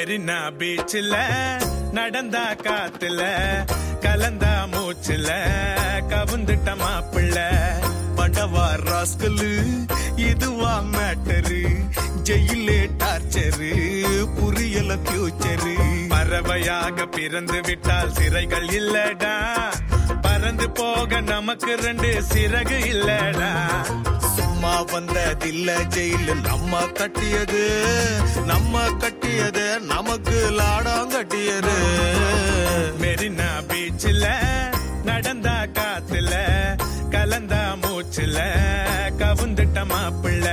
மெரினா பீச்சில் நடந்தா காத்துல கலந்தா மூச்சுல கவுந்துட்ட மாப்பிள்ள படவா ராஸ்கலு இதுவா மேட்டரு ஜெயிலே டார்ச்சரு புரியல ஃபியூச்சரு பறவையாக பிறந்து விட்டால் சிறைகள் இல்லடா பறந்து போக நமக்கு 2 சிறகு இல்லடா சும்மா வந்ததில்ல ஜெயிலு நம்ம கட்டியது நமக்கு லாடம் கட்டியது மெரினா பீச்சில் நடந்தா காத்துல கலந்தா மூச்சுல கவுந்துட்ட மாப்பிள்ள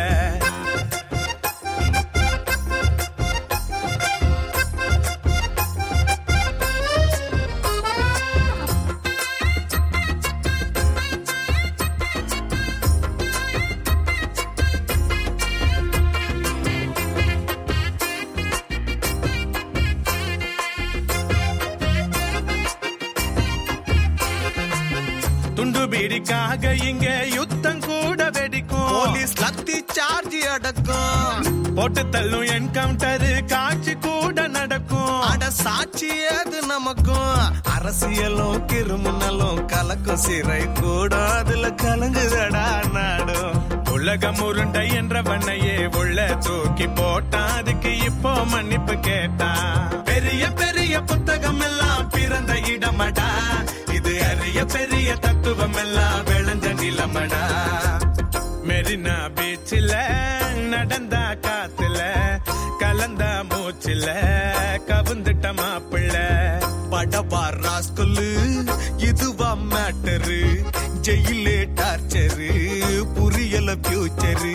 துண்டு பீடிக்காக இங்க யுத்தம் கூட வெடிக்கும் போலீஸ் லத்தி சார்ஜ் அடக்கும் போட்டு தள்ளும் என்கவுண்டர் காட்சி கூட நடக்கும் அட சாட்சி அது நமக்கும் அரசியலும் கிரிமினலும் கலக்கும் சிறை கூட அதுல கலங்குதடா நாடும் உலகம் உருண்டை என்றவனையே உள்ள தூக்கி போட்டான் அதுக்கு இப்போ மன்னிப்பு கேட்டான் பெரிய பெரிய புத்தகம் எல்லாம் பிறந்த இடமடா இது அரிய பெரிய தத்துவம் எல்லாம் விளைஞ்ச நிலமடா மெரினா பீச்சில் நடந்தா காத்துல கலந்தா மூச்சுல கவுந்துட்ட மாப்பிள்ள படவா ராஸ்கலு இதுவா மேட்டரு ஜெயிலே டார்ச்சரு புரியல ஃபியூச்சரு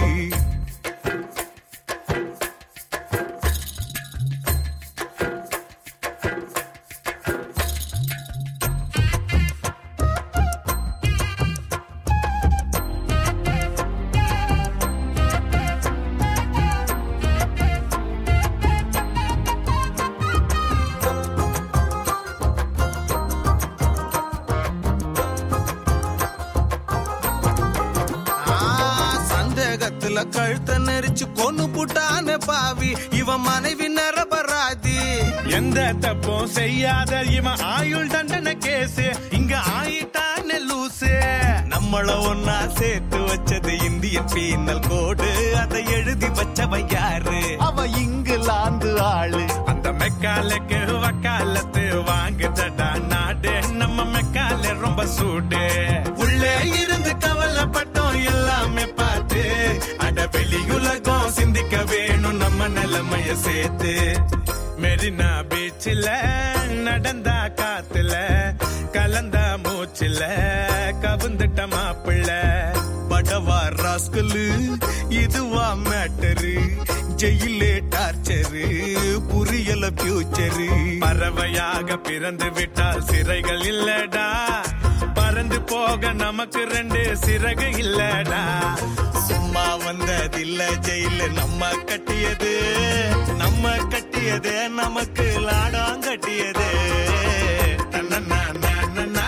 கழுத்த நெரிச்சு கொன்னு புட்டான பாவி இவன் மனைவி நரபராதி எந்த தப்பும் செய்யாத இவன் ஆயுள் தண்டனை கேசு இங்க ஆயிட்டான லூசு நம்மள ஒன்னா சேர்த்து வச்சது இந்தியன் பீனல் கோடு அதை எழுதி வச்சவ யாரு அவ இங்கிலாந்து ஆளு அந்த மெக்காலுக்கு வக்காலத்து வாங்குதடா நாடு நம்ம மெக்கால ரொம்ப சூடு உள்ளே இருந்து கவலைப்பட்டோம் எல்லாமே பார்த்து அட வெளியுலகம் சிந்திக்க வேணும் நம்ம நிலைமைய சேர்த்து மெரினா பீச்சில் நடந்தா காத்துல கலந்தா மூச்சுல கவுந்துட்ட மாப்பிள்ள படவா ராஸ்கலு இதுவா மேட்டரு ஜெயிலே டார்ச்சரு புரியல ஃபியூச்சரு பறவையாக பிறந்து விட்டால் சிறைகள் இல்லடா பறந்து போக நமக்கு 2 சிறகு இல்லடா சும்மா வந்ததில்ல ஜெயிலு நம்ம கட்டியது நமக்கு லாடம் கட்டியது